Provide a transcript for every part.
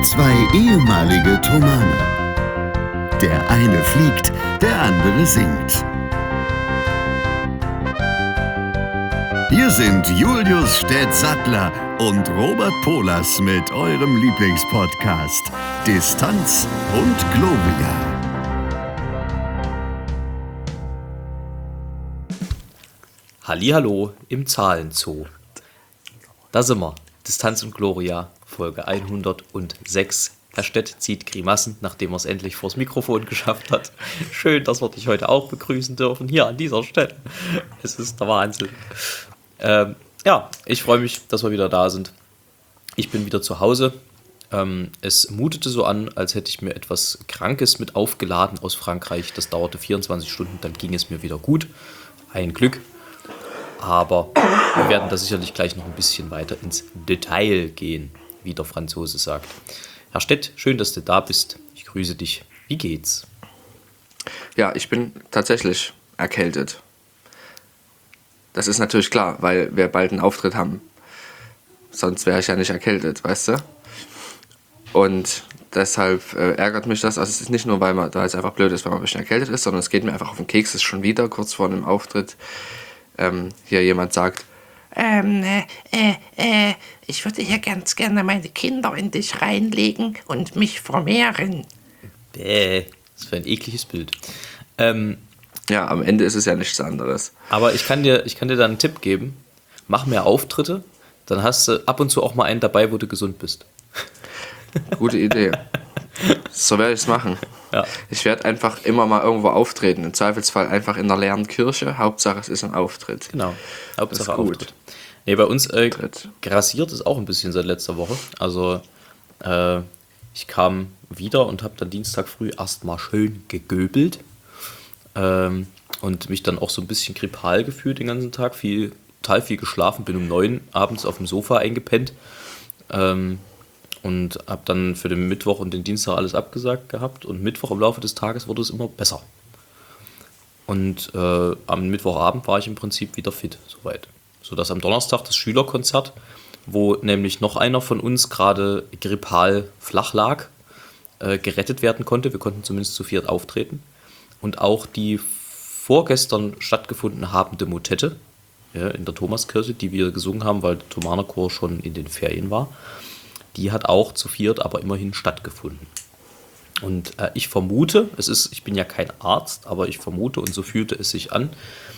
Zwei ehemalige Tomane. Der eine fliegt, der andere singt. Hier sind Julius Städtsattler und Robert Polas mit eurem Lieblingspodcast Distanz und Gloria. Hallihallo im Zahlenzoo. Da sind wir. Distanz und Gloria, Folge 106. Herr Stett zieht Grimassen, nachdem er es endlich vors Mikrofon geschafft hat. Schön, dass wir dich heute auch begrüßen dürfen, hier an dieser Stelle. Es ist der Wahnsinn. Ich freue mich, dass wir wieder da sind. Ich bin wieder zu Hause. Es mutete so an, als hätte ich mir etwas Krankes mit aufgeladen aus Frankreich. Das dauerte 24 Stunden, dann ging es mir wieder gut. Ein Glück. Aber wir werden da sicherlich gleich noch ein bisschen weiter ins Detail gehen, wie der Franzose sagt. Herr Stett, schön, dass du da bist. Ich grüße dich. Wie geht's? Ja, ich bin tatsächlich erkältet. Das ist natürlich klar, weil wir bald einen Auftritt haben. Sonst wäre ich ja nicht erkältet, weißt du? Und deshalb ärgert mich das. Also es ist nicht nur, weil es einfach blöd ist, wenn man ein bisschen erkältet ist, sondern es geht mir einfach auf den Keks. Es ist schon wieder kurz vor einem Auftritt. Hier jemand sagt, ich würde hier ganz gerne meine Kinder in dich reinlegen und mich vermehren. Das ist für ein ekliges Bild. Ja, am Ende ist es ja nichts anderes. Aber ich kann dir da einen Tipp geben. Mach mehr Auftritte, dann hast du ab und zu auch mal einen dabei, wo du gesund bist. Gute Idee. So werde ich es machen. Ja. Ich werde einfach immer mal irgendwo auftreten. Im Zweifelsfall einfach in der leeren Kirche. Hauptsache es ist ein Auftritt. Genau, Hauptsache das ist gut. Auftritt. Nee, bei uns grassiert es auch ein bisschen seit letzter Woche. Also ich kam wieder und habe dann Dienstag früh erstmal schön gegöbelt und mich dann auch so ein bisschen grippal gefühlt den ganzen Tag. Total viel geschlafen, bin um 9 abends auf dem Sofa eingepennt. Und habe dann für den Mittwoch und den Dienstag alles abgesagt gehabt. Und Mittwoch im Laufe des Tages wurde es immer besser. Und am Mittwochabend war ich im Prinzip wieder fit, soweit. Sodass am Donnerstag das Schülerkonzert, wo nämlich noch einer von uns gerade grippal flach lag, gerettet werden konnte. Wir konnten zumindest zu viert auftreten. Und auch die vorgestern stattgefunden habende Motette in der Thomaskirche, die wir gesungen haben, weil der Thomanerchor schon in den Ferien war, die hat auch zu viert, aber immerhin stattgefunden. Und ich vermute, ich bin ja kein Arzt, aber ich vermute, und so fühlte es sich an,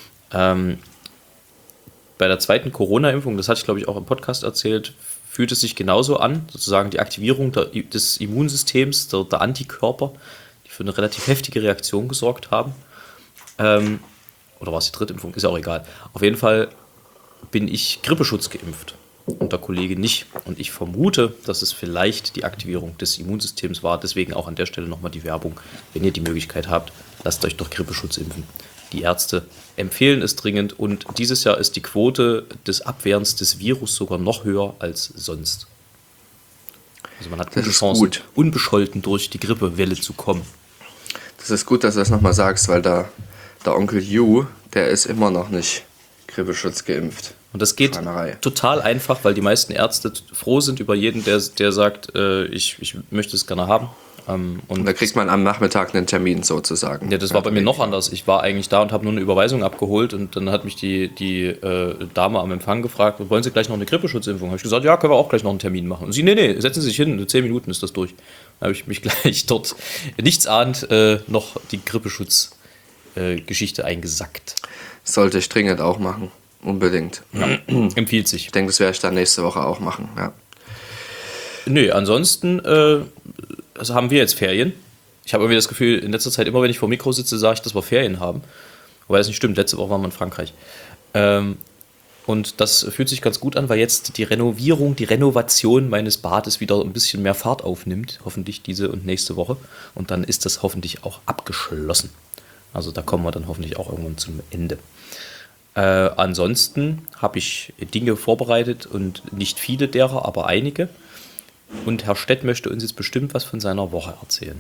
bei der zweiten Corona-Impfung, das hatte ich glaube ich auch im Podcast erzählt, fühlt es sich genauso an, sozusagen die Aktivierung des Immunsystems, der Antikörper, die für eine relativ heftige Reaktion gesorgt haben. Oder war es die dritte Impfung? Ist ja auch egal. Auf jeden Fall bin ich Grippeschutz geimpft. Und der Kollege nicht. Und ich vermute, dass es vielleicht die Aktivierung des Immunsystems war. Deswegen auch an der Stelle nochmal die Werbung. Wenn ihr die Möglichkeit habt, lasst euch doch Grippeschutz impfen. Die Ärzte empfehlen es dringend. Und dieses Jahr ist die Quote des Abwehrens des Virus sogar noch höher als sonst. Also man hat gute Chancen, unbescholten durch die Grippewelle zu kommen. Das ist gut, dass du das nochmal sagst, weil der Onkel Ju, der ist immer noch nicht Grippeschutz geimpft. Und das geht total einfach, weil die meisten Ärzte froh sind über jeden, der sagt, ich möchte es gerne haben. Und da kriegt man am Nachmittag einen Termin sozusagen. Ja, das war bei mir noch anders. Ich war eigentlich da und habe nur eine Überweisung abgeholt und dann hat mich die Dame am Empfang gefragt, wollen Sie gleich noch eine Grippeschutzimpfung? Habe ich gesagt, ja, können wir auch gleich noch einen Termin machen. Und sie, nee, setzen Sie sich hin, in 10 Minuten ist das durch. Dann habe ich mich gleich dort nichtsahnd noch die Grippeschutz-Geschichte eingesackt. Sollte ich dringend auch machen. Unbedingt. Ja, empfiehlt sich. Ich denke, das werde ich dann nächste Woche auch machen. Ja. Nö, ansonsten haben wir jetzt Ferien. Ich habe irgendwie das Gefühl, in letzter Zeit, immer wenn ich vor dem Mikro sitze, sage ich, dass wir Ferien haben. Wobei das nicht stimmt, letzte Woche waren wir in Frankreich. Und das fühlt sich ganz gut an, weil jetzt die Renovation meines Bades wieder ein bisschen mehr Fahrt aufnimmt. Hoffentlich diese und nächste Woche. Und dann ist das hoffentlich auch abgeschlossen. Also da kommen wir dann hoffentlich auch irgendwann zum Ende. Ansonsten habe ich Dinge vorbereitet und nicht viele derer, aber einige. Und Herr Stett möchte uns jetzt bestimmt was von seiner Woche erzählen.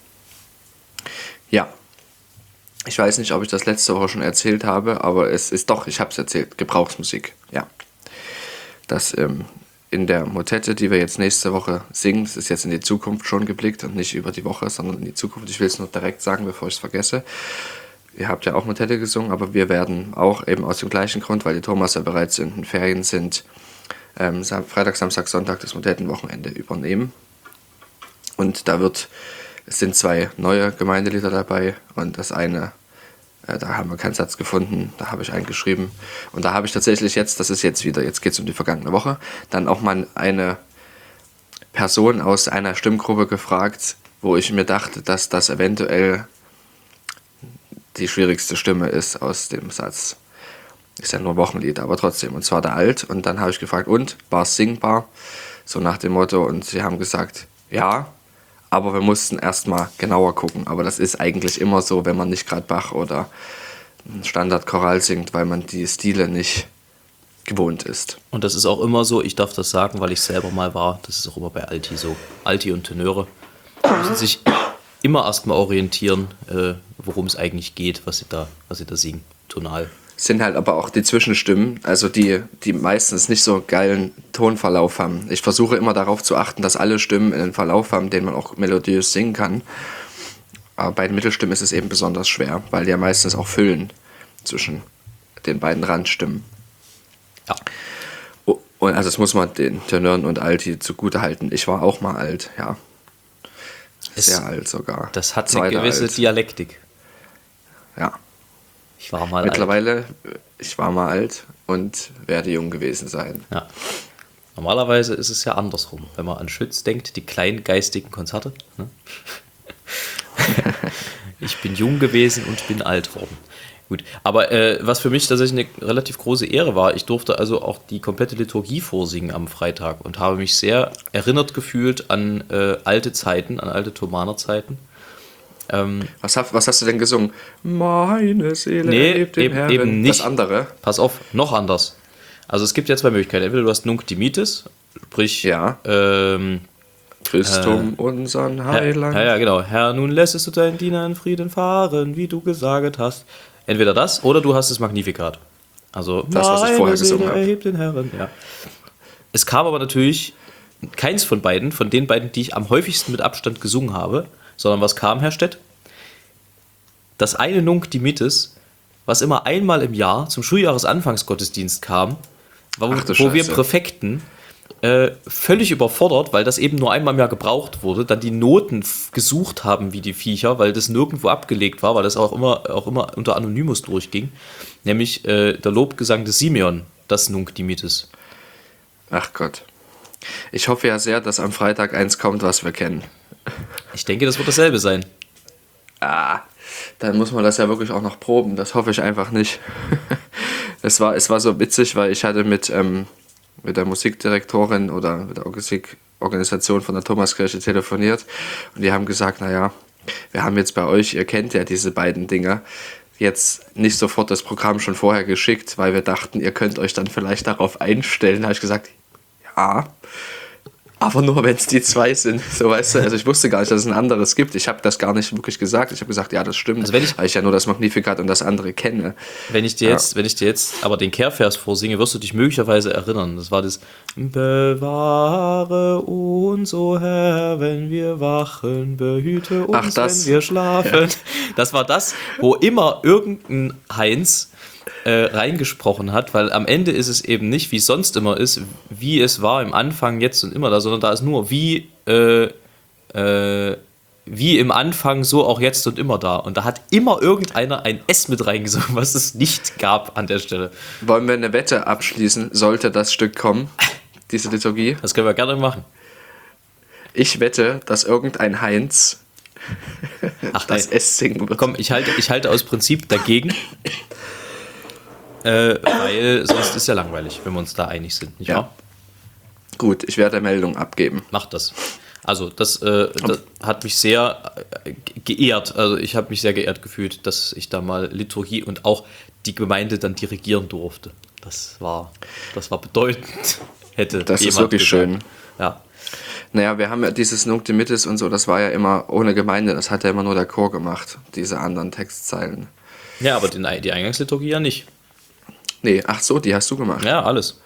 Ja, ich weiß nicht, ob ich das letzte Woche schon erzählt habe, aber es ist doch, ich habe es erzählt, Gebrauchsmusik. Ja, das in der Motette, die wir jetzt nächste Woche singen, das ist jetzt in die Zukunft schon geblickt und nicht über die Woche, sondern in die Zukunft. Ich will es nur direkt sagen, bevor ich es vergesse. Ihr habt ja auch Motette gesungen, aber wir werden auch eben aus dem gleichen Grund, weil die Thomaser bereits in den Ferien sind, Freitag, Samstag, Sonntag das Motettenwochenende übernehmen. Und es sind 2 neue Gemeindelieder dabei und das eine, da haben wir keinen Satz gefunden, da habe ich einen geschrieben. Und da habe ich tatsächlich jetzt geht es um die vergangene Woche, dann auch mal eine Person aus einer Stimmgruppe gefragt, wo ich mir dachte, dass das eventuell die schwierigste Stimme ist aus dem Satz. Ist ja nur Wochenlied, aber trotzdem. Und zwar der Alt. Und dann habe ich gefragt, und, war es singbar? So nach dem Motto. Und sie haben gesagt, ja, aber wir mussten erstmal genauer gucken. Aber das ist eigentlich immer so, wenn man nicht gerade Bach oder Standardchoral singt, weil man die Stile nicht gewohnt ist. Und das ist auch immer so, ich darf das sagen, weil ich selber mal war, das ist auch immer bei Alti so. Alti und Tenöre müssen sich immer erstmal orientieren, worum es eigentlich geht, was sie da singen, tonal. Sind halt aber auch die Zwischenstimmen, also die meistens nicht so geilen Tonverlauf haben. Ich versuche immer darauf zu achten, dass alle Stimmen einen Verlauf haben, den man auch melodiös singen kann. Aber bei den Mittelstimmen ist es eben besonders schwer, weil die ja meistens auch füllen zwischen den beiden Randstimmen. Ja. Und also das muss man den Tenören und Alti zugute halten. Ich war auch mal alt, ja. Sehr alt sogar. Das hat eine gewisse alt. Dialektik. Ja. Ich war mal Mittlerweile, ich war mal alt und werde jung gewesen sein. Ja. Normalerweise ist es ja andersrum. Wenn man an Schütz denkt, die kleinen geistigen Konzerte. Ne? Ich bin jung gewesen und bin alt worden. Gut, aber was für mich tatsächlich eine relativ große Ehre war, ich durfte also auch die komplette Liturgie vorsingen am Freitag und habe mich sehr erinnert gefühlt an alte Zeiten, an alte Thomaner Zeiten. Was hast du denn gesungen? Meine Seele erlebt den Herrn. Eben nicht. Das andere? Pass auf, noch anders. Also es gibt ja 2 Möglichkeiten. Entweder du hast Nunc Dimittis, sprich Ja. Christum, unseren Heiland. Ja, genau. Herr, nun lässest du deinen Diener in Frieden fahren, wie du gesagt hast. Entweder das oder du hast das Magnificat. Also das, was ich vorher gesungen habe. Erhebt den Herren. Ja. Es kam aber natürlich keins von den beiden, die ich am häufigsten mit Abstand gesungen habe, sondern was kam, Herr Stett? Das eine Nunc Dimittis, was immer einmal im Jahr zum Schuljahresanfangsgottesdienst kam, wo wir Präfekten völlig überfordert, weil das eben nur einmal im Jahr gebraucht wurde, dann die Noten gesucht haben wie die Viecher, weil das nirgendwo abgelegt war, weil das auch immer unter Anonymus durchging, nämlich der Lobgesang des Simeon, das Nunc Dimittis. Ach Gott. Ich hoffe ja sehr, dass am Freitag eins kommt, was wir kennen. Ich denke, das wird dasselbe sein. Dann muss man das ja wirklich auch noch proben. Das hoffe ich einfach nicht. Es war so witzig, weil ich hatte mit der Musikdirektorin oder mit der Musikorganisation von der Thomaskirche telefoniert und die haben gesagt, naja, wir haben jetzt bei euch, ihr kennt ja diese beiden Dinge, jetzt nicht sofort das Programm schon vorher geschickt, weil wir dachten, ihr könnt euch dann vielleicht darauf einstellen. Da habe ich gesagt, ja, aber nur, wenn es die 2 sind, so, weißt du, also ich wusste gar nicht, dass es ein anderes gibt. Ich habe das gar nicht wirklich gesagt. Ich habe gesagt, ja, das stimmt, also weil ich ja nur das Magnificat und das andere kenne. Wenn ich dir jetzt aber den Kehrvers vorsinge, wirst du dich möglicherweise erinnern. Das war das Bewahre uns, o Herr, wenn wir wachen, behüte uns, wenn wir schlafen. Ja. Das war das, wo immer irgendein Heinz reingesprochen hat, weil am Ende ist es eben nicht, wie es sonst immer ist, wie es war im Anfang, jetzt und immer da, sondern da ist nur wie im Anfang, so auch jetzt und immer da. Und da hat immer irgendeiner ein S mit reingesungen, was es nicht gab an der Stelle. Wollen wir eine Wette abschließen, sollte das Stück kommen, diese Liturgie? Das können wir gerne machen. Ich wette, dass irgendein Heinz das S singen wird. Komm, ich halte aus Prinzip dagegen. Weil sonst ist ja langweilig, wenn wir uns da einig sind, nicht wahr? Gut, ich werde Meldung abgeben. Macht das. Also das hat mich sehr geehrt. Also ich habe mich sehr geehrt gefühlt, dass ich da mal Liturgie und auch die Gemeinde dann dirigieren durfte. Das war bedeutend. Das ist wirklich gesagt. schön. Ja. Naja, wir haben ja dieses Nunc Dimittis und so, das war ja immer ohne Gemeinde. Das hat ja immer nur der Chor gemacht, diese anderen Textzeilen. Ja, aber die Eingangsliturgie ja nicht. Nee, ach so, die hast du gemacht. Ja, alles.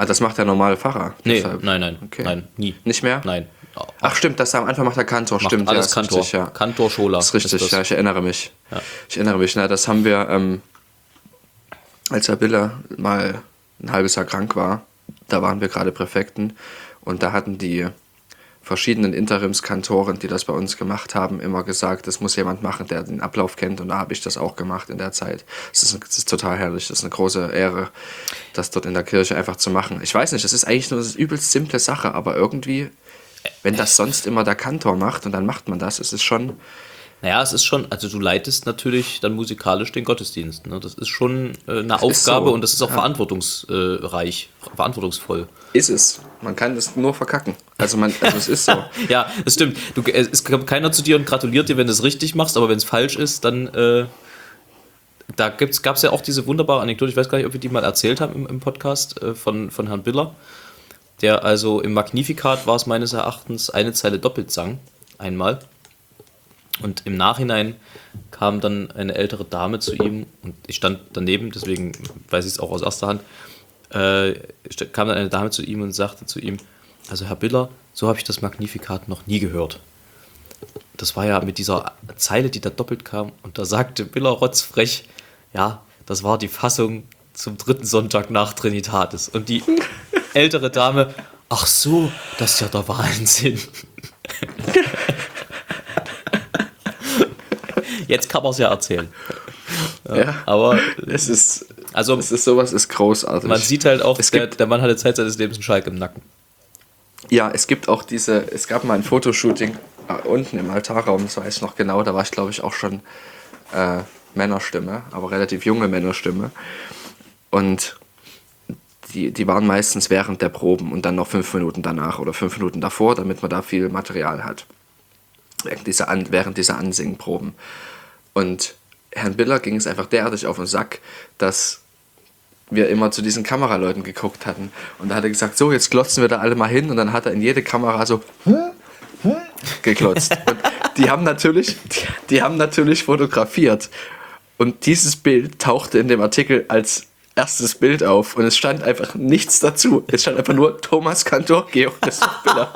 Ah, das macht der normale Fahrer. Nee, deshalb. nein, Okay. nein, nie. Nicht mehr? Nein. Ach stimmt, das am Anfang macht der Kantor, Macht stimmt. alles ist Kantor. richtig, ja. Kantor Schola. Das ist richtig, ist das. ja, ich erinnere mich. Ja. Ich erinnere mich, das haben wir, als Herr Biller mal ein halbes Jahr krank war, da waren wir gerade Präfekten und da hatten die verschiedenen Interimskantoren, die das bei uns gemacht haben, immer gesagt, das muss jemand machen, der den Ablauf kennt, und da habe ich das auch gemacht in der Zeit. Das ist total herrlich, das ist eine große Ehre, das dort in der Kirche einfach zu machen. Ich weiß nicht, das ist eigentlich nur eine übelst simple Sache, aber irgendwie, wenn das sonst immer der Kantor macht und dann macht man das, ist es schon... Naja, es ist schon, also du leitest natürlich dann musikalisch den Gottesdienst. Ne? Das ist schon eine Das Aufgabe ist so, und das ist auch verantwortungsvoll. Ist es. Man kann das nur verkacken. Also es ist so. Ja, das stimmt. Es kommt keiner zu dir und gratuliert dir, wenn du es richtig machst, aber wenn es falsch ist, dann da gab es ja auch diese wunderbare Anekdote, ich weiß gar nicht, ob wir die mal erzählt haben im Podcast von Herrn Biller, der also im Magnificat war es meines Erachtens eine Zeile doppelt sang, einmal. Und im Nachhinein kam dann eine ältere Dame zu ihm und ich stand daneben, deswegen weiß ich es auch aus erster Hand, kam dann eine Dame zu ihm und sagte zu ihm, also Herr Biller, so habe ich das Magnificat noch nie gehört. Das war ja mit dieser Zeile, die da doppelt kam, und da sagte Biller rotzfrech, ja, das war die Fassung zum 3. Sonntag nach Trinitatis. Und die ältere Dame, ach so, das ist ja der Wahnsinn. Jetzt kann man es ja erzählen. Ja, aber es ist sowas ist großartig. Man sieht halt auch, der Mann hatte Zeit seines Lebens einen Schalk im Nacken. Ja, es gab mal ein Fotoshooting unten im Altarraum, das weiß ich noch genau, da war ich, glaube ich, auch schon Männerstimme, aber relativ junge Männerstimme. Und die waren meistens während der Proben und dann noch 5 Minuten danach oder 5 Minuten davor, damit man da viel Material hat. Während dieser Ansingproben. Und Herrn Biller ging es einfach derartig auf den Sack, dass wir immer zu diesen Kameraleuten geguckt hatten. Und da hat er gesagt, so, jetzt glotzen wir da alle mal hin. Und dann hat er in jede Kamera so geklotzt. Und die haben natürlich fotografiert. Und dieses Bild tauchte in dem Artikel als erstes Bild auf. Und es stand einfach nichts dazu. Es stand einfach nur Thomas Kantor, Georg Christoph Biller.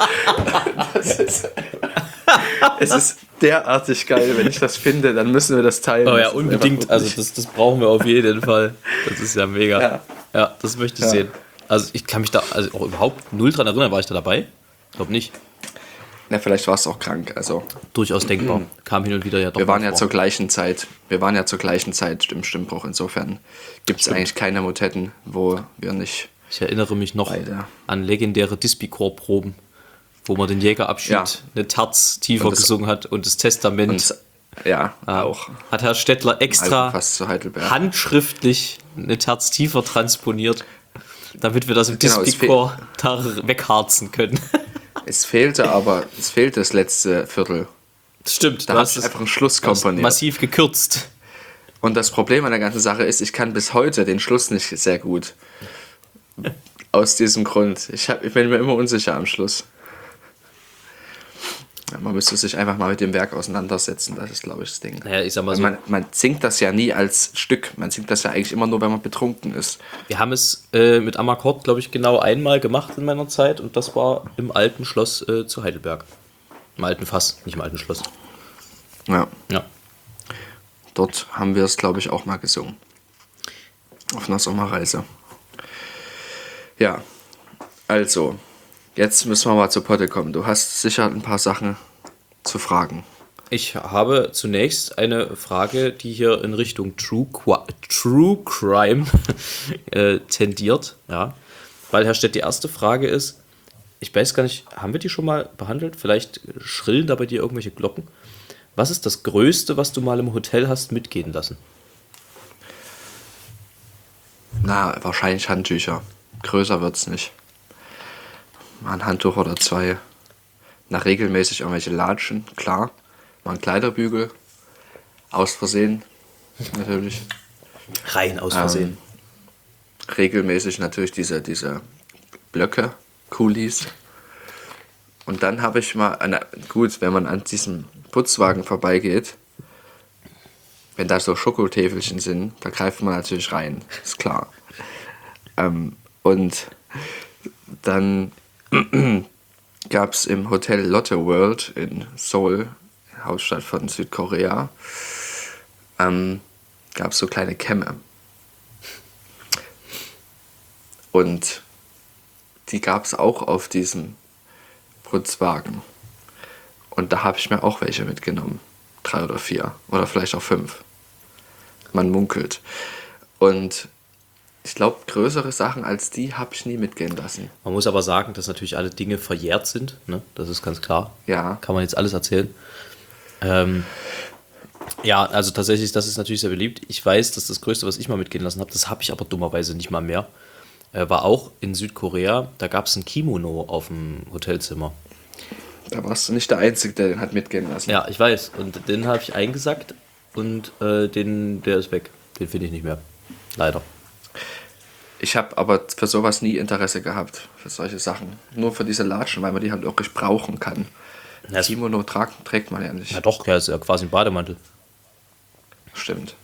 Es ist derartig geil, wenn ich das finde, dann müssen wir das teilen. Oh ja, unbedingt. Also das brauchen wir auf jeden Fall. Das ist ja mega. Ja, das möchte ich sehen. Also ich kann mich da auch überhaupt null dran erinnern. War ich da dabei? Ich glaube nicht. Na, vielleicht war es auch krank. Also durchaus denkbar. Kam hin und wieder ja doch. Wir waren ja zur gleichen Zeit im Stimmbruch. Insofern gibt es eigentlich keine Motetten, wo wir nicht... Ich erinnere mich noch an legendäre Dispicor-Proben, wo man den Jägerabschied eine Terz tiefer gesungen hat und das Testament. Auch. Hat Herr Stettler extra fast zu Heidelberg handschriftlich eine Terz tiefer transponiert, damit wir das im Dispicor wegharzen können. Es fehlte das letzte Viertel. Das stimmt. Da hast du einfach einen Schluss komponiert. Massiv gekürzt. Und das Problem an der ganzen Sache ist, ich kann bis heute den Schluss nicht sehr gut. Aus diesem Grund. Ich bin mir immer unsicher am Schluss. Man müsste sich einfach mal mit dem Werk auseinandersetzen, das ist, glaube ich, das Ding. Naja, ich sag mal so. Man singt das ja nie als Stück, man singt das ja eigentlich immer nur, wenn man betrunken ist. Wir haben es mit Amakord, glaube ich, genau einmal gemacht in meiner Zeit, und das war im alten Schloss zu Heidelberg. Im alten Fass, nicht im alten Schloss. Ja. Ja. Dort haben wir es, glaube ich, auch mal gesungen. Auf einer Sommerreise. Ja, also... Jetzt müssen wir mal zu Potte kommen. Du hast sicher ein paar Sachen zu fragen. Ich habe zunächst eine Frage, die hier in Richtung True Crime tendiert. Ja. Weil, Herr Stett, die erste Frage ist, ich weiß gar nicht, haben wir die schon mal behandelt? Vielleicht schrillen da bei dir irgendwelche Glocken. Was ist das Größte, was du mal im Hotel hast mitgehen lassen? Na, wahrscheinlich Handtücher. Größer wird's nicht. Mal ein Handtuch oder 2. Nach regelmäßig irgendwelche Latschen, klar. Mal ein Kleiderbügel. Aus Versehen, natürlich. Rein aus Versehen. Regelmäßig natürlich diese Blöcke, Kulis. Und dann habe ich mal, gut, wenn man an diesem Putzwagen vorbeigeht, wenn da so Schokotäfelchen sind, da greift man natürlich rein, ist klar. Und Dann gab es im Hotel Lotte World in Seoul, Hauptstadt von Südkorea, gab es so kleine Kämme. Und die gab es auch auf diesem Putzwagen. Und da habe ich mir auch welche mitgenommen. 3 oder 4 oder vielleicht auch 5. Man munkelt. Und ich glaube, größere Sachen als die habe ich nie mitgehen lassen. Man muss aber sagen, dass natürlich alle Dinge verjährt sind. Ne? Das ist ganz klar. Ja. Kann man jetzt alles erzählen. Ja, also tatsächlich, das ist natürlich sehr beliebt. Ich weiß, dass das Größte, was ich mal mitgehen lassen habe, das habe ich aber dummerweise nicht mal mehr, war auch in Südkorea. Da gab es ein Kimono auf dem Hotelzimmer. Da warst du nicht der Einzige, der den hat mitgehen lassen. Ja, ich weiß. Und den habe ich eingesackt und der ist weg. Den finde ich nicht mehr. Leider. Ich habe aber für sowas nie Interesse gehabt, für solche Sachen. Nur für diese Latschen, weil man die halt wirklich brauchen kann. Ja, Kimono trägt man ja nicht. ja doch, ja, ist ja quasi ein Bademantel. Stimmt.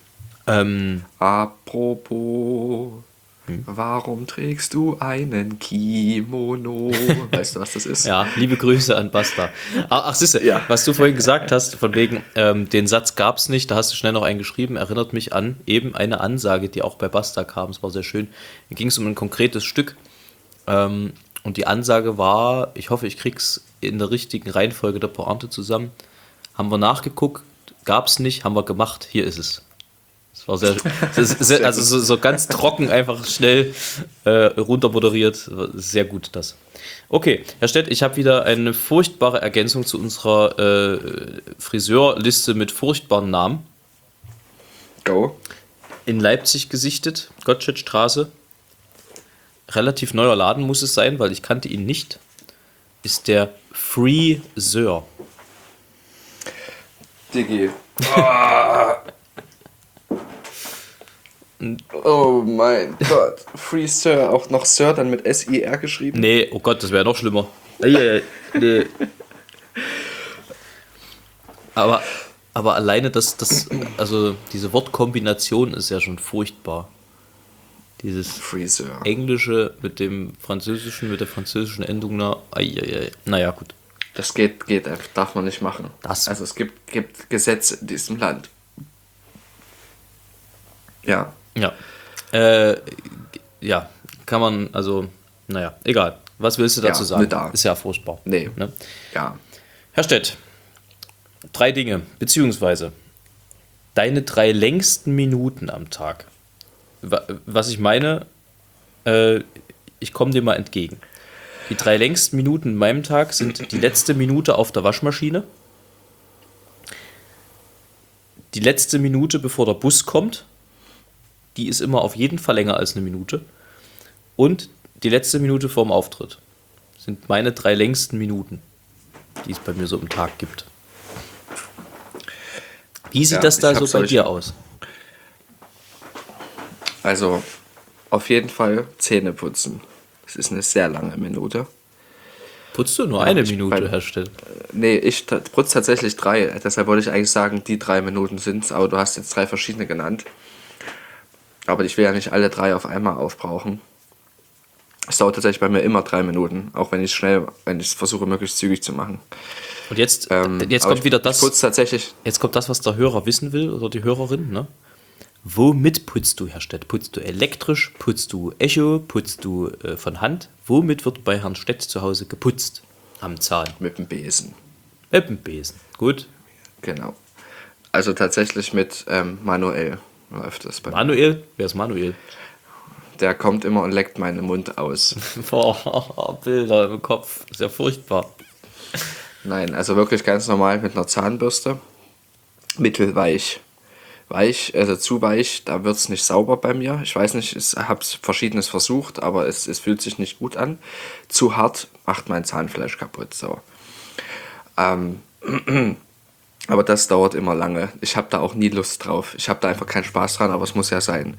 Apropos, warum trägst du einen Kimono? Weißt du, was das ist? Ja, liebe Grüße an Basta. Ach siehste, Ja. was du vorhin gesagt hast, von wegen, den Satz gab es nicht, da hast du schnell noch einen geschrieben, erinnert mich an eben eine Ansage, die auch bei Basta kam, es war sehr schön. Da ging es um ein konkretes Stück und die Ansage war, ich hoffe, ich krieg's in der richtigen Reihenfolge der Pointe zusammen, haben wir nachgeguckt, gab es nicht, haben wir gemacht, hier ist es. Das war sehr also so ganz trocken, einfach schnell runter moderiert. Sehr gut, das. Okay, Herr Stett, ich habe wieder eine furchtbare Ergänzung zu unserer Friseurliste mit furchtbaren Namen. Go. In Leipzig gesichtet, Gottschedstraße. Relativ neuer Laden muss es sein, weil ich kannte ihn nicht. Ist der Freeseur. Diggi. Oh mein Gott. Free Sir, auch noch Sir, dann mit S-I-R geschrieben. Nee, oh Gott, das wäre noch schlimmer. Nee. Aber alleine also diese Wortkombination ist ja schon furchtbar. Dieses Free Sir. Englische mit der französischen Endung, naja, gut. Das geht, darf man nicht machen. Das- Also es gibt Gesetze in diesem Land. Ja. Ja. Ja, kann man, also, naja, egal. Was willst du dazu Ja, sagen? nicht da. Ist ja furchtbar. Nee. Ne? Ja. Herr Stett, 3 Dinge, beziehungsweise deine 3 längsten Minuten am Tag. Was ich meine, ich komme dir mal entgegen. Die 3 längsten Minuten in meinem Tag sind die letzte Minute auf der Waschmaschine, die letzte Minute, bevor der Bus kommt, die ist immer auf jeden Fall länger als eine Minute, und die letzte Minute vorm Auftritt sind meine 3 längsten Minuten, die es bei mir so im Tag gibt. Wie sieht Ja, das da ich so hab bei solche- dir aus? Also auf jeden Fall Zähne putzen. Das ist eine sehr lange Minute. Putzt du nur eine ich- Minute, beim- Herr Stett? Nee, ich putze tatsächlich 3. Deshalb wollte ich eigentlich sagen, die 3 Minuten sind's, aber du hast jetzt 3 verschiedene genannt. Aber ich will ja nicht alle 3 auf einmal aufbrauchen. Es dauert tatsächlich bei mir immer 3 Minuten, auch wenn ich es versuche, möglichst zügig zu machen. Und jetzt Aber kommt wieder Ich das. putze tatsächlich. Jetzt kommt das, was der Hörer wissen will oder die Hörerin. Ne? Womit putzt du, Herr Stett? Putzt du elektrisch? Putzt du Echo? Putzt du von Hand? Womit wird bei Herrn Stett zu Hause geputzt? Am Zahn. Mit dem Besen. Mit dem Besen. Gut. Genau. Also tatsächlich mit manuell läuft das bei mir. Manuel? Wer ist Manuel? Der kommt immer und leckt meinen Mund aus. Boah, Bilder im Kopf. Ist ja furchtbar. Nein, also wirklich ganz normal mit einer Zahnbürste. Mittelweich. Weich, also zu weich, da wird es nicht sauber bei mir. Ich weiß nicht, ich habe Verschiedenes versucht, aber es fühlt sich nicht gut an. Zu hart macht mein Zahnfleisch kaputt. So. Aber das dauert immer lange. Ich habe da auch nie Lust drauf. Ich habe da einfach keinen Spaß dran, aber es muss ja sein.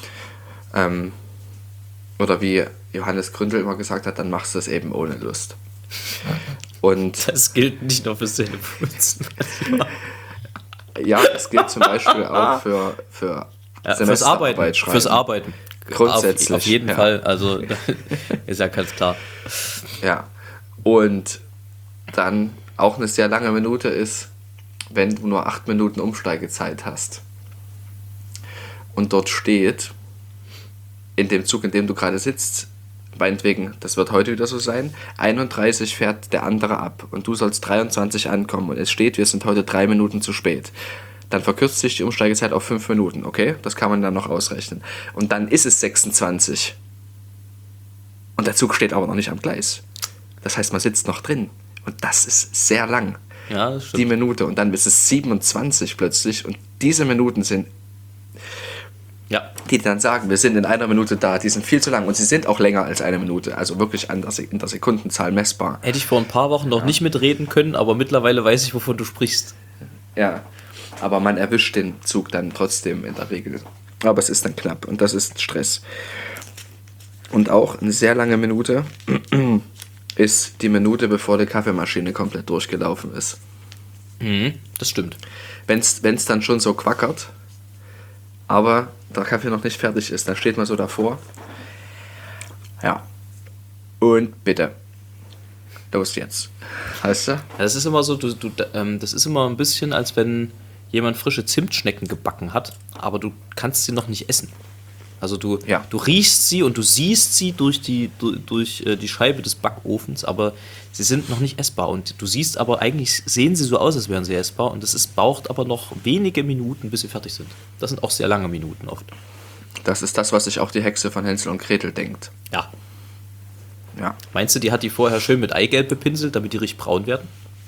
Oder wie Johannes Gründel immer gesagt hat, dann machst du es eben ohne Lust. Und Das gilt nicht nur fürs Zähneputzen. ja, es gilt zum Beispiel auch für Ja, fürs Arbeiten. Semesterarbeit schreiben. Fürs Arbeiten. Grundsätzlich. Auf jeden ja. Fall, also ist ja ganz klar. Ja. Und dann auch eine sehr lange Minute ist, wenn du nur 8 Minuten Umsteigezeit hast. Und dort steht, in dem Zug, in dem du gerade sitzt, meinetwegen, das wird heute wieder so sein, 31 fährt der andere ab und du sollst 23 ankommen und es steht, wir sind heute 3 Minuten zu spät. Dann verkürzt sich die Umsteigezeit auf 5 Minuten, okay? Das kann man dann noch ausrechnen. Und dann ist es 26. Und der Zug steht aber noch nicht am Gleis. Das heißt, man sitzt noch drin. Und das ist sehr lang. Ja, das stimmt. Die Minute. Und dann ist es 27 plötzlich. Und diese Minuten sind, Ja, die dann sagen, wir sind in 1 Minute da, die sind viel zu lang. Und sie sind auch länger als 1 Minute. Also wirklich in der Sekundenzahl messbar. hätte ich vor ein paar Wochen noch nicht mitreden können, aber mittlerweile weiß ich, wovon du sprichst. Ja, aber man erwischt den Zug dann trotzdem in der Regel. Aber es ist dann knapp und das ist Stress. Und auch eine sehr lange Minute ist die Minute, bevor die Kaffeemaschine komplett durchgelaufen ist. Das stimmt. Wenn's dann schon so quackert, aber der Kaffee noch nicht fertig ist, dann steht man so davor. Ja. Und bitte. Los jetzt. Weißt du? Ja, das ist immer so, das ist immer ein bisschen, als wenn jemand frische Zimtschnecken gebacken hat, aber du kannst sie noch nicht essen. Also du riechst sie und du siehst sie durch die Scheibe des Backofens, aber sie sind noch nicht essbar. Und du siehst aber, eigentlich sehen sie so aus, als wären sie essbar. Und braucht aber noch wenige Minuten, bis sie fertig sind. Das sind auch sehr lange Minuten oft. Das ist das, was sich auch die Hexe von Hänsel und Gretel denkt. Ja. Ja. Meinst du, die hat die vorher schön mit Eigelb bepinselt, damit die richtig braun werden?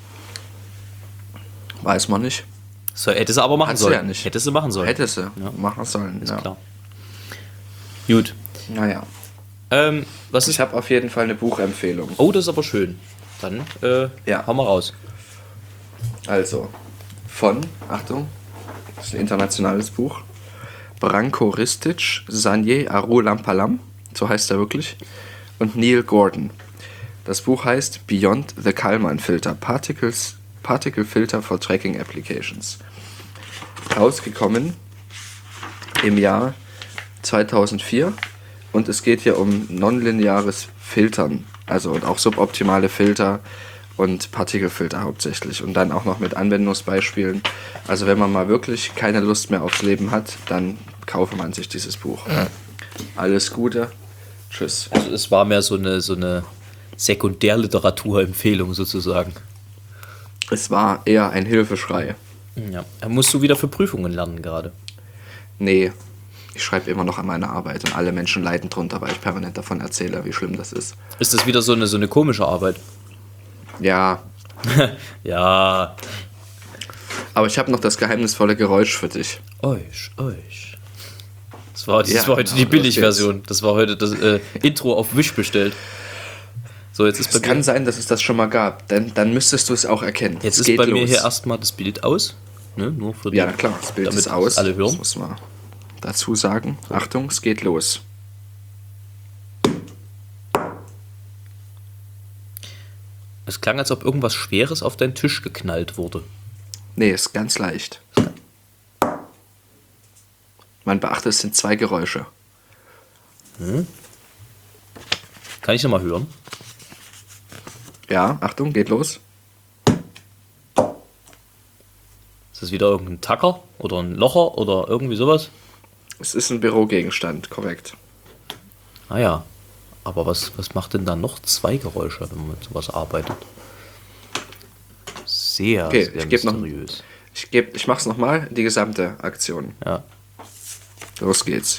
Weiß man nicht. So, hätte sie aber machen Hat sie sollen. ja nicht. Hätte sie machen sollen. Hätte sie machen sollen. Ist Ja. klar. Gut. Naja. Was ist. Ich habe auf jeden Fall eine Buchempfehlung. Oh, das ist aber schön. Dann Ja. hau mal raus. Also, Achtung, das ist ein internationales Buch, Branko Ristic, Sanje Arulampalam, so heißt er wirklich, und Neil Gordon. Das Buch heißt Beyond the Kalman Filter, Particle Filter for Tracking Applications. Rausgekommen im Jahr 2004 und es geht hier um nonlineares Filtern, also und auch suboptimale Filter und Partikelfilter hauptsächlich und dann auch noch mit Anwendungsbeispielen. Also wenn man mal wirklich keine Lust mehr aufs Leben hat, dann kaufe man sich dieses Buch. Alles Gute. Tschüss. Also es war mehr so eine Sekundärliteraturempfehlung sozusagen. Es war eher ein Hilfeschrei. Ja. Musst du wieder für Prüfungen lernen gerade? Nee, ich schreibe immer noch an meiner Arbeit und alle Menschen leiden drunter, weil ich permanent davon erzähle, wie schlimm das ist. Ist das wieder so eine komische Arbeit? Ja, Ja. aber ich habe noch das geheimnisvolle Geräusch für dich. Euch. Das war Ja, heute genau, die los Billigversion. Das war heute das Intro auf Wish bestellt. So, jetzt ist Es bei kann mir, sein, dass es das schon mal gab, denn dann müsstest du es auch erkennen. jetzt Es ist geht bei mir los. hier erstmal das Bild aus. Ne? Nur für Ja, na klar, das Bild damit ist aus. alle hören. Das muss man dazu sagen. Achtung, es geht los. Es klang, als ob irgendwas Schweres auf deinen Tisch geknallt wurde. Nee, ist ganz leicht. Man beachte, es sind 2 Geräusche. Kann ich nochmal hören? Ja, Achtung, geht los. Ist das wieder irgendein Tacker oder ein Locher oder irgendwie sowas? Es ist ein Bürogegenstand, korrekt. Ah ja, aber was macht denn da noch 2 Geräusche, wenn man mit sowas arbeitet? Sehr, Okay, sehr ich gebe noch. mysteriös. Ich mach's nochmal, die gesamte Aktion. Ja. Los geht's.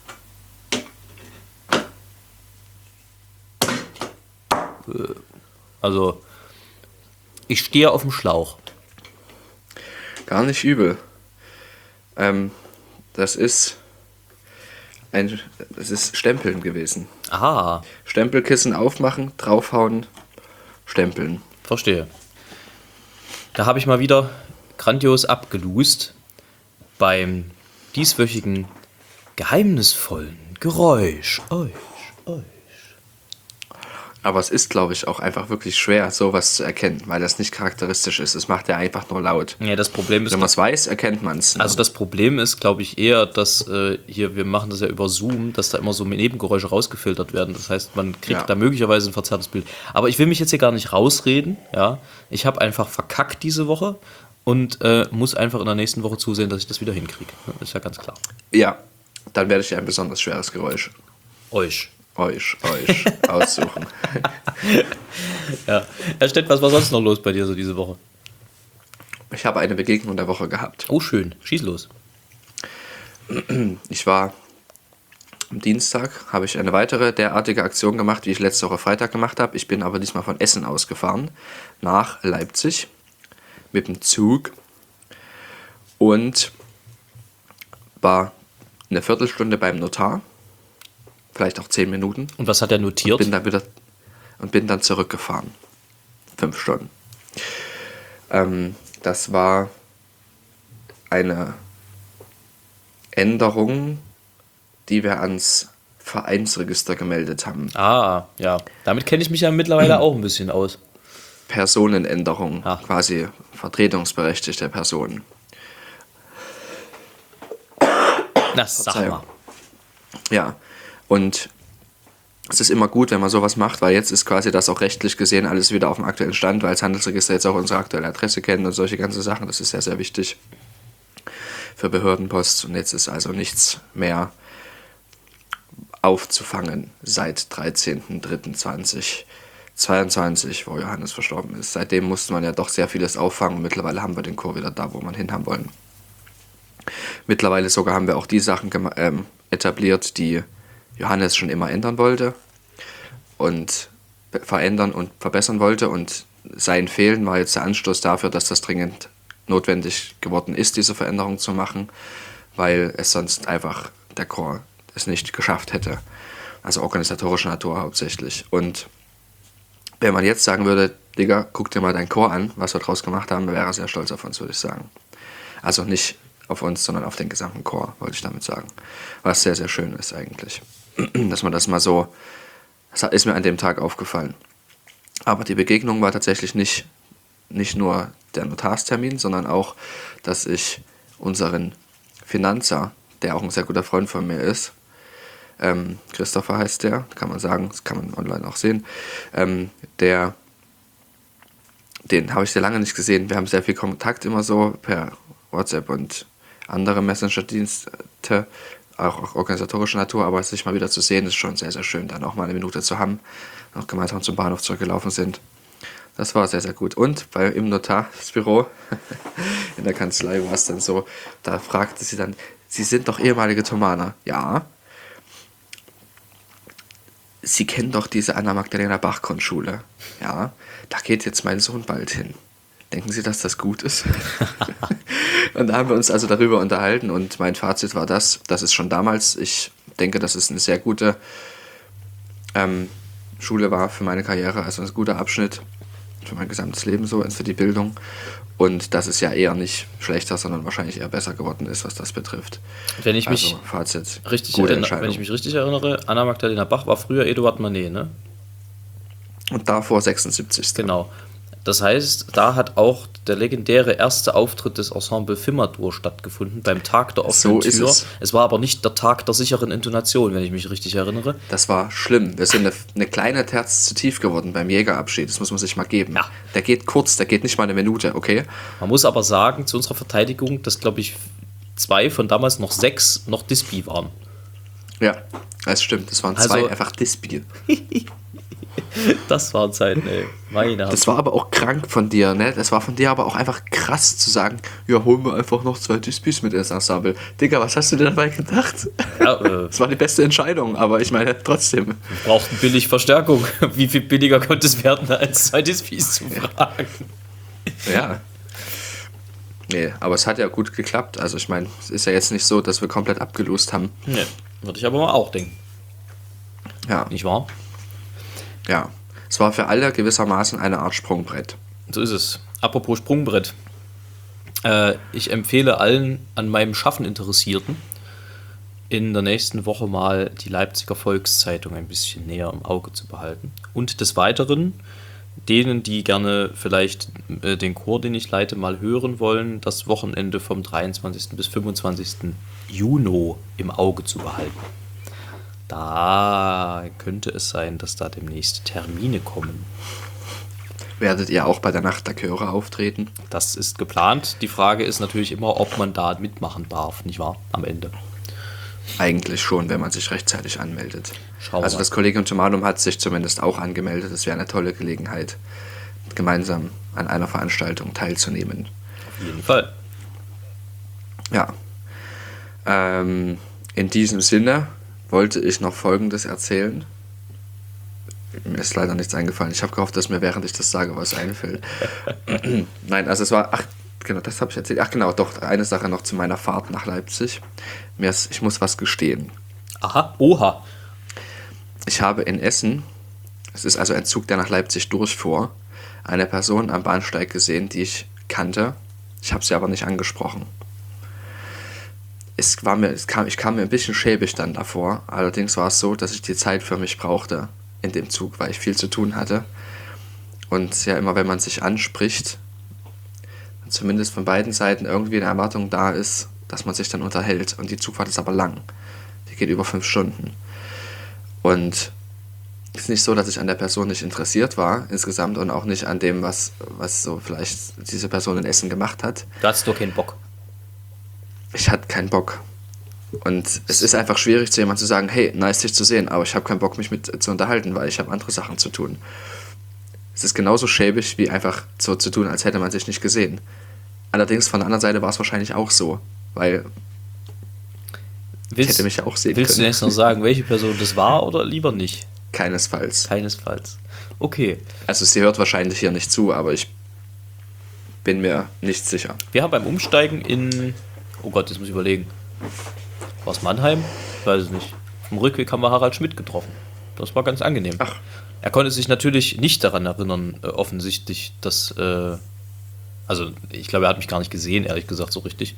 Also, ich stehe auf dem Schlauch. Gar nicht übel. Das ist Stempeln gewesen. Aha, Stempelkissen aufmachen, draufhauen, stempeln. verstehe. Da habe ich mal wieder grandios abgelust beim dieswöchigen geheimnisvollen Geräusch. Euch. Aber es ist, glaube ich, auch einfach wirklich schwer, sowas zu erkennen, weil das nicht charakteristisch ist. Es macht ja einfach nur laut. Ja, das Problem ist, Wenn man es weiß, erkennt man es. also das Problem ist, glaube ich, eher, dass wir machen das ja über Zoom, dass da immer so Nebengeräusche rausgefiltert werden. Das heißt, man kriegt da möglicherweise ein verzerrtes Bild. Aber ich will mich jetzt hier gar nicht rausreden. Ja, ich habe einfach verkackt diese Woche und muss einfach in der nächsten Woche zusehen, dass ich das wieder hinkriege. Das ist ja ganz klar. Ja, dann werde ich ein besonders schweres Geräusch Euch aussuchen. Ja. Herr Stett, was war sonst noch los bei dir so diese Woche? Ich habe eine Begegnung der Woche gehabt. Oh, schön. Schieß los. Ich war am Dienstag, habe ich eine weitere derartige Aktion gemacht, wie ich letzte Woche Freitag gemacht habe. Ich bin aber diesmal von Essen ausgefahren nach Leipzig mit dem Zug und war eine Viertelstunde beim Notar, vielleicht auch 10 Minuten. Und was hat er notiert? Bin dann zurückgefahren. 5 Stunden. Das war eine Änderung, die wir ans Vereinsregister gemeldet haben. Ah, ja. Damit kenne ich mich ja mittlerweile auch ein bisschen aus. Personenänderung, Ah. quasi vertretungsberechtigte Personen. Na, sag mal. Ja, und es ist immer gut, wenn man sowas macht, weil jetzt ist quasi das auch rechtlich gesehen alles wieder auf dem aktuellen Stand, weil das Handelsregister jetzt auch unsere aktuelle Adresse kennt und solche ganze Sachen. Das ist sehr, sehr wichtig für Behördenpost. Und jetzt ist also nichts mehr aufzufangen seit 13.03.2022, wo Johannes verstorben ist. Seitdem musste man ja doch sehr vieles auffangen und mittlerweile haben wir den Chor wieder da, wo man hin haben wollen. Mittlerweile sogar haben wir auch die Sachen etabliert, die Johannes schon immer ändern wollte und verändern und verbessern wollte. Und sein Fehlen war jetzt der Anstoß dafür, dass das dringend notwendig geworden ist, diese Veränderung zu machen, weil es sonst einfach der Chor es nicht geschafft hätte. Also organisatorischer Natur hauptsächlich. Und wenn man jetzt sagen würde, Digga, guck dir mal deinen Chor an, was wir draus gemacht haben, wäre er sehr stolz auf uns, würde ich sagen. Also nicht auf uns, sondern auf den gesamten Chor, wollte ich damit sagen. Was sehr, sehr schön ist eigentlich. Dass man das mal so, das ist mir an dem Tag aufgefallen. Aber die Begegnung war tatsächlich nicht nur der Notarstermin, sondern auch, dass ich unseren Finanzer, der auch ein sehr guter Freund von mir ist, Christopher heißt der, kann man sagen, das kann man online auch sehen, den habe ich sehr lange nicht gesehen. Wir haben sehr viel Kontakt immer so per WhatsApp und andere Messenger-Dienste, auch organisatorischer Natur, aber sich mal wieder zu sehen, ist schon sehr, sehr schön, dann auch mal eine Minute zu haben, noch gemeinsam zum Bahnhof zurückgelaufen sind. Das war sehr, sehr gut. Und im Notarsbüro, in der Kanzlei war es dann so, da fragte sie dann, Sie sind doch ehemalige Thomaner. Ja. Sie kennen doch diese Anna-Magdalena-Bach-Grundschule. Ja, da geht jetzt mein Sohn bald hin. Denken Sie, dass das gut ist? Und da haben wir uns also darüber unterhalten und mein Fazit war das ist schon damals, ich denke, dass es eine sehr gute Schule war für meine Karriere, also ein guter Abschnitt für mein gesamtes Leben so, für die Bildung. Und dass es ja eher nicht schlechter, sondern wahrscheinlich eher besser geworden ist, was das betrifft. Wenn ich mich Fazit, richtig erinnere, Anna Magdalena Bach war früher Eduard Manet, ne? Und davor 76. Genau. Das heißt, da hat auch der legendäre erste Auftritt des Ensemble Fimmerdur stattgefunden, beim Tag der offenen So ist Tür. es. Es war aber nicht der Tag der sicheren Intonation, wenn ich mich richtig erinnere. Das war schlimm. Wir sind eine kleine Terz zu tief geworden beim Jägerabschied. Das muss man sich mal geben. Ja. Der geht kurz, der geht nicht mal eine Minute, okay? Man muss aber sagen, zu unserer Verteidigung, dass, glaube ich, 2 von damals noch 6 noch Dispi waren. Ja, das stimmt. Das waren 2 Also- einfach Dispi. Das waren Zeiten, ey. Meine Das war aber auch krank von dir, ne? Das war von dir aber auch einfach krass zu sagen, ja, holen wir einfach noch 2 Dispis mit ins Ensemble. Digga, was hast du dir dabei gedacht? Ja, Das war die beste Entscheidung, aber ich meine, trotzdem. wir brauchten billig Verstärkung. Wie viel billiger konnte es werden, als 2 Dispis zu fragen? Ja. Nee, aber es hat ja gut geklappt. Also ich meine, es ist ja jetzt nicht so, dass wir komplett abgelost haben. Ne, würde ich aber mal auch denken. Ja, Nicht wahr? ja. Es war für alle gewissermaßen eine Art Sprungbrett. So ist es. Apropos Sprungbrett. Ich empfehle allen an meinem Schaffen Interessierten in der nächsten Woche mal die Leipziger Volkszeitung ein bisschen näher im Auge zu behalten. Und des Weiteren, denen, die gerne vielleicht den Chor, den ich leite, mal hören wollen, das Wochenende vom 23. bis 25. Juni im Auge zu behalten. Da könnte es sein, dass da demnächst Termine kommen. Werdet ihr auch bei der Nacht der Chöre auftreten? Das ist geplant. Die Frage ist natürlich immer, ob man da mitmachen darf, nicht wahr? Am Ende. Eigentlich schon, wenn man sich rechtzeitig anmeldet. Schauen wir Also mal. das Collegium Thomanum hat sich zumindest auch angemeldet. Es wäre eine tolle Gelegenheit, gemeinsam an einer Veranstaltung teilzunehmen. Auf jeden Fall. Ja. In diesem Sinne wollte ich noch Folgendes erzählen. Mir ist leider nichts eingefallen. Ich habe gehofft, dass mir, während ich das sage, was einfällt. Nein, also es war... Ach, genau, das habe ich erzählt. Ach genau, doch, eine Sache noch zu meiner Fahrt nach Leipzig. Ich muss was gestehen. Aha, oha. Ich habe in Essen, es ist also ein Zug, der nach Leipzig durchfuhr, eine Person am Bahnsteig gesehen, die ich kannte. Ich habe sie aber nicht angesprochen. Ich kam mir ein bisschen schäbig dann davor. Allerdings war es so, dass ich die Zeit für mich brauchte in dem Zug, weil ich viel zu tun hatte. Und ja, immer wenn man sich anspricht, zumindest von beiden Seiten irgendwie eine Erwartung da ist, dass man sich dann unterhält. Und die Zugfahrt ist aber lang. Die geht über 5 Stunden. Und es ist nicht so, dass ich an der Person nicht interessiert war insgesamt und auch nicht an dem, was so vielleicht diese Person in Essen gemacht hat. Da hattest du keinen Bock. Ich hatte keinen Bock. Und es ist einfach schwierig, zu jemandem zu sagen, hey, nice dich zu sehen, aber ich habe keinen Bock, mich mit zu unterhalten, weil ich habe andere Sachen zu tun. Es ist genauso schäbig, wie einfach so zu tun, als hätte man sich nicht gesehen. Allerdings von der anderen Seite war es wahrscheinlich auch so, weil ich hätte mich ja auch sehen Willst du können. jetzt noch sagen, welche Person das war oder lieber nicht? Keinesfalls. Keinesfalls. Okay. Also sie hört wahrscheinlich hier nicht zu, aber ich bin mir nicht sicher. Wir haben beim Umsteigen oh Gott, jetzt muss ich überlegen. War es Mannheim? Ich weiß es nicht. Vom Rückweg haben wir Harald Schmidt getroffen. Das war ganz angenehm. Ach. Er konnte sich natürlich nicht daran erinnern, offensichtlich, dass, also ich glaube, er hat mich gar nicht gesehen, ehrlich gesagt, so richtig,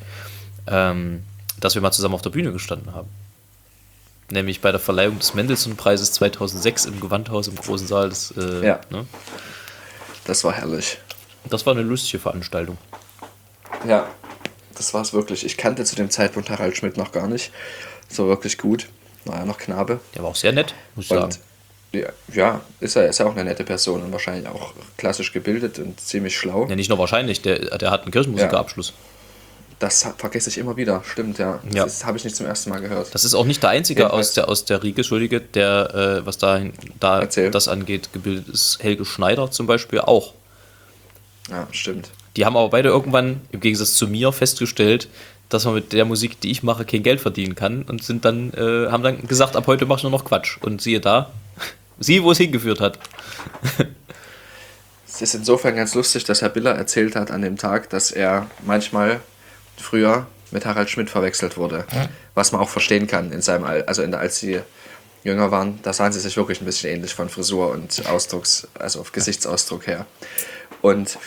dass wir mal zusammen auf der Bühne gestanden haben. Nämlich bei der Verleihung des Mendelssohn-Preises 2006 im Gewandhaus im Großen Saal. Ja. Ne? Das war herrlich. Das war eine lustige Veranstaltung. Ja, das war es wirklich. Ich kannte zu dem Zeitpunkt Harald Schmidt noch gar nicht so wirklich gut. War ja noch Knabe. Der war auch sehr nett, muss ich sagen. Und ja, ist ja auch eine nette Person und wahrscheinlich auch klassisch gebildet und ziemlich schlau. Ja, nicht nur wahrscheinlich, der hat einen Kirchenmusikerabschluss. Das vergesse ich immer wieder, stimmt, ja. Ja. Das habe ich nicht zum ersten Mal gehört. Das ist auch nicht der einzige aus der Riege, Entschuldige, der, was da Erzähl. das angeht, gebildet ist. Helge Schneider zum Beispiel auch. Ja, stimmt. Die haben aber beide irgendwann, im Gegensatz zu mir, festgestellt, dass man mit der Musik, die ich mache, kein Geld verdienen kann und haben dann gesagt, ab heute mach ich nur noch Quatsch. Und siehe da, wo es hingeführt hat. Es ist insofern ganz lustig, dass Herr Biller erzählt hat an dem Tag, dass er manchmal früher mit Harald Schmidt verwechselt wurde. Was man auch verstehen kann in seinem als sie jünger waren, da sahen sie sich wirklich ein bisschen ähnlich von Frisur und also auf Gesichtsausdruck her. Und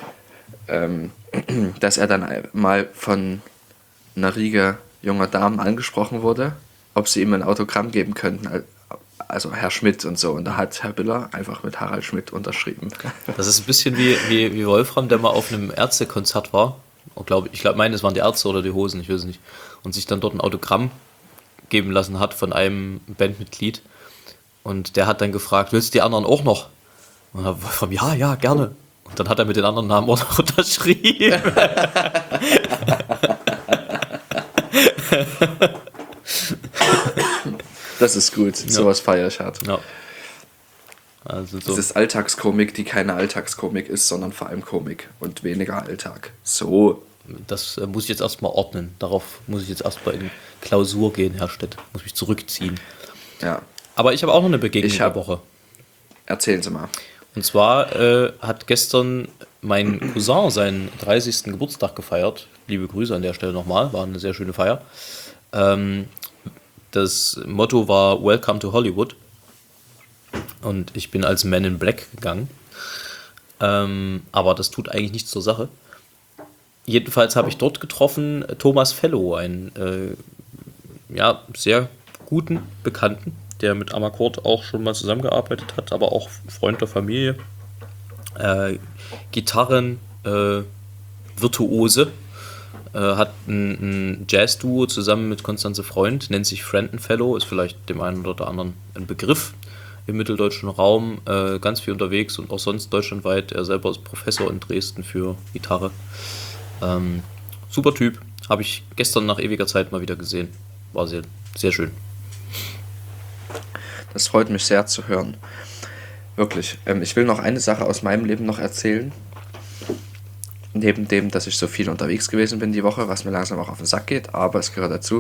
dass er dann mal von einer Riege junger Damen angesprochen wurde, ob sie ihm ein Autogramm geben könnten, also Herr Schmidt und so. Und da hat Herr Biller einfach mit Harald Schmidt unterschrieben. Das ist ein bisschen wie Wolfram, der mal auf einem Ärztekonzert war. Ich meine, es waren die Ärzte oder die Hosen, ich weiß es nicht. Und sich dann dort ein Autogramm geben lassen hat von einem Bandmitglied. Und der hat dann gefragt, willst du die anderen auch noch? Und dann Wolfram, ja, gerne. Und dann hat er mit den anderen Namen auch noch unterschrieben. Das ist gut, sowas feiere ich hart. Ja. Also so. Das ist Alltagskomik, die keine Alltagskomik ist, sondern vor allem Komik und weniger Alltag. So. Das muss ich jetzt erstmal ordnen. Darauf muss ich jetzt erstmal in Klausur gehen, Herr Stett. Muss mich zurückziehen. Ja. Aber ich habe auch noch eine Begegnung der Woche. Erzählen Sie mal. Und zwar hat gestern mein Cousin seinen 30. Geburtstag gefeiert. Liebe Grüße an der Stelle nochmal. War eine sehr schöne Feier. Das Motto war Welcome to Hollywood. Und ich bin als Man in Black gegangen. Aber das tut eigentlich nichts zur Sache. Jedenfalls habe ich dort getroffen Thomas Fellow, ein ja, sehr guten Bekannten, der mit Amarcord auch schon mal zusammengearbeitet hat, aber auch Freund der Familie. Gitarren, Virtuose, hat ein Jazz-Duo zusammen mit Konstanze Freund, nennt sich Friend & Fellow, ist vielleicht dem einen oder anderen ein Begriff im mitteldeutschen Raum, ganz viel unterwegs und auch sonst deutschlandweit. Er selber ist Professor in Dresden für Gitarre. Super Typ, habe ich gestern nach ewiger Zeit mal wieder gesehen. War sehr, sehr schön. Das freut mich sehr zu hören. Wirklich. Ich will noch eine Sache aus meinem Leben noch erzählen. Neben dem, dass ich so viel unterwegs gewesen bin die Woche, was mir langsam auch auf den Sack geht, aber es gehört dazu.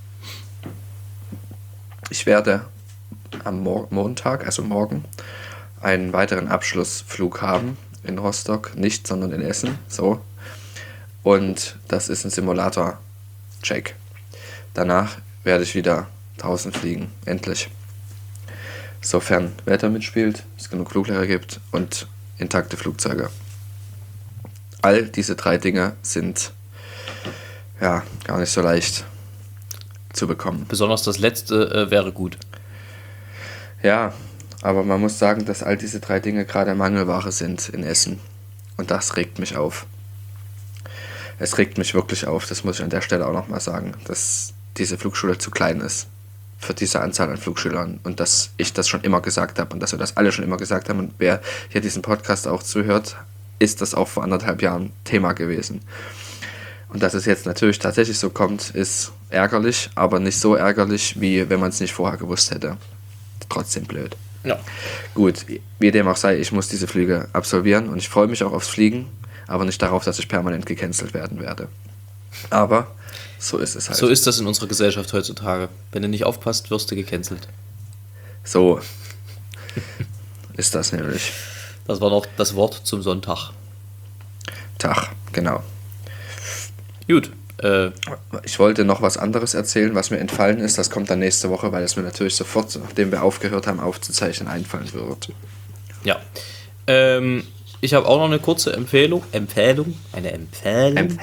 Ich werde am Montag, also morgen, einen weiteren Abschlussflug haben in Rostock, nicht, sondern in Essen, so. Und das ist ein Simulator-Check. Danach werde ich wieder draußen fliegen, endlich. Sofern Wetter mitspielt, es genug Fluglehrer gibt und intakte Flugzeuge. All diese 3 Dinge sind ja gar nicht so leicht zu bekommen. Besonders das letzte wäre gut. Ja, aber man muss sagen, dass all diese 3 Dinge gerade Mangelware sind in Essen. Und das regt mich auf. Es regt mich wirklich auf, das muss ich an der Stelle auch nochmal sagen, dass diese Flugschule zu klein ist für diese Anzahl an Flugschülern und dass ich das schon immer gesagt habe und dass wir das alle schon immer gesagt haben und wer hier diesen Podcast auch zuhört, ist das auch vor 1,5 Jahren Thema gewesen. Und dass es jetzt natürlich tatsächlich so kommt, ist ärgerlich, aber nicht so ärgerlich, wie wenn man es nicht vorher gewusst hätte. Trotzdem blöd. Ja. Gut, wie dem auch sei, ich muss diese Flüge absolvieren und ich freue mich auch aufs Fliegen, aber nicht darauf, dass ich permanent gecancelt werden werde. Aber so ist es halt. So ist das in unserer Gesellschaft heutzutage. Wenn du nicht aufpasst, wirst du gecancelt. So ist das nämlich. Das war noch das Wort zum Sonntag. Tag, genau. Gut. Ich wollte noch was anderes erzählen, was mir entfallen ist. Das kommt dann nächste Woche, weil es mir natürlich sofort, nachdem wir aufgehört haben aufzuzeichnen, einfallen wird. Ja. Ich habe auch noch eine kurze Empfehlung. Eine Empfehlung.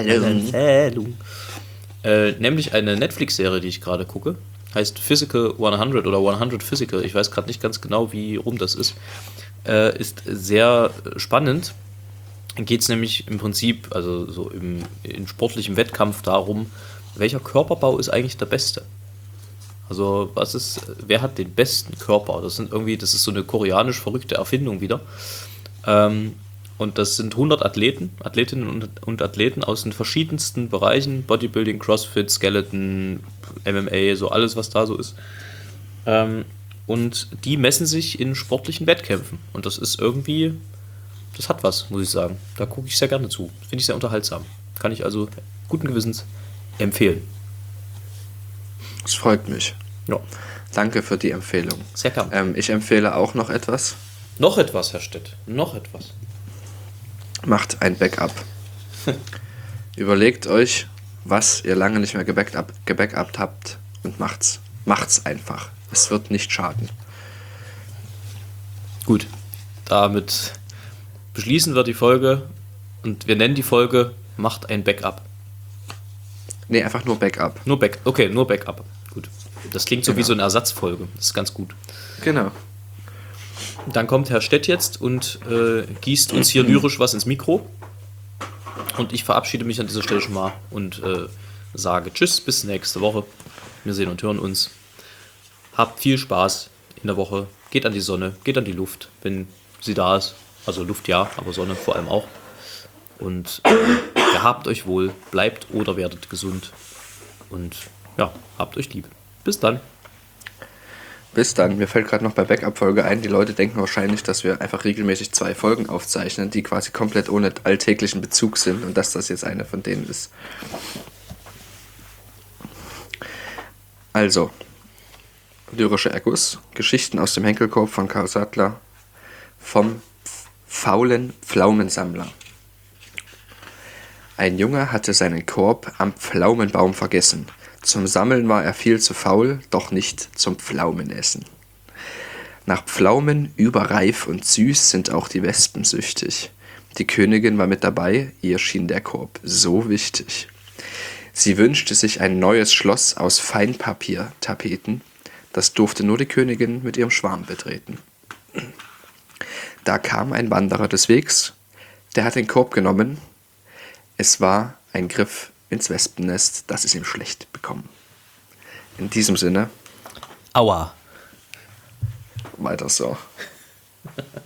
Nämlich eine Netflix-Serie, die ich gerade gucke. Heißt Physical 100 oder 100 Physical. Ich weiß gerade nicht ganz genau, wie rum das ist. Ist sehr spannend. Geht es nämlich im Prinzip, also so im sportlichen Wettkampf darum, welcher Körperbau ist eigentlich der beste? Also wer hat den besten Körper? Das ist so eine koreanisch verrückte Erfindung wieder. Und das sind 100 Athletinnen und Athleten aus den verschiedensten Bereichen, Bodybuilding, Crossfit, Skeleton, MMA, so alles, was da so ist. Und die messen sich in sportlichen Wettkämpfen. Und das ist irgendwie, das hat was, muss ich sagen. Da gucke ich sehr gerne zu. Finde ich sehr unterhaltsam. Kann ich also guten Gewissens empfehlen. Das freut mich. Ja. Danke für die Empfehlung. Sehr gern. Ich empfehle auch noch etwas. Noch etwas, Herr Stett. Noch etwas. Macht ein Backup. Überlegt euch, was ihr lange nicht mehr gebackupt habt und macht's. Macht's einfach. Es wird nicht schaden. Gut. Damit beschließen wir die Folge und wir nennen die Folge Macht ein Backup. Nee, einfach nur Backup. Nur Backup. Gut. Das klingt so wie so eine Ersatzfolge. Das ist ganz gut. Genau. Dann kommt Herr Stett jetzt und gießt uns hier lyrisch was ins Mikro. Und ich verabschiede mich an dieser Stelle schon mal und sage Tschüss, bis nächste Woche. Wir sehen und hören uns. Habt viel Spaß in der Woche. Geht an die Sonne, geht an die Luft, wenn sie da ist. Also Luft ja, aber Sonne vor allem auch. Und gehabt euch wohl, bleibt oder werdet gesund. Und ja, habt euch lieb. Bis dann. Bis dann. Mir fällt gerade noch bei Backup-Folge ein, die Leute denken wahrscheinlich, dass wir einfach regelmäßig 2 Folgen aufzeichnen, die quasi komplett ohne alltäglichen Bezug sind und dass das jetzt eine von denen ist. Also, lyrischer Erguss, Geschichten aus dem Henkelkorb von Karl Sattler vom faulen Pflaumensammler. Ein Junge hatte seinen Korb am Pflaumenbaum vergessen. Zum Sammeln war er viel zu faul, doch nicht zum Pflaumenessen. Nach Pflaumen, überreif und süß, sind auch die Wespen süchtig. Die Königin war mit dabei, ihr schien der Korb so wichtig. Sie wünschte sich ein neues Schloss aus Feinpapier-Tapeten. Das durfte nur die Königin mit ihrem Schwarm betreten. Da kam ein Wanderer des Wegs, der hat den Korb genommen. Es war ein Griff ins Wespennest, das ist ihm schlecht bekommen. In diesem Sinne, Aua. weiter so.